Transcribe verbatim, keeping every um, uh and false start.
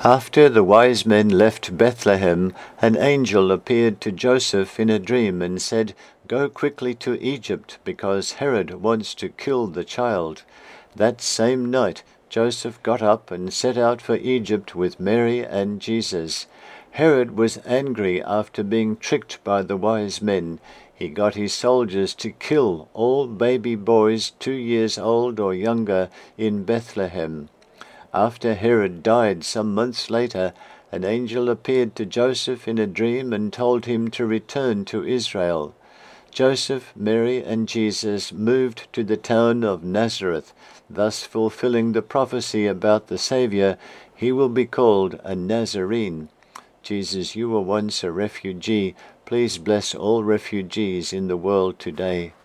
After the wise men left Bethlehem, an angel appeared to Joseph in a dream and said, "Go quickly to Egypt, because Herod wants to kill the child." That same night Joseph got up and set out for Egypt with Mary and Jesus. Herod was angry after being tricked by the wise men. He got his soldiers to kill all baby boys two years old or younger in Bethlehem. After Herod died some months later, an angel appeared to Joseph in a dream and told him to return to Israel. Joseph, Mary, and Jesus moved to the town of Nazareth, thus fulfilling the prophecy about the Saviour. He will be called a Nazarene. Jesus, you were once a refugee. Please bless all refugees in the world today.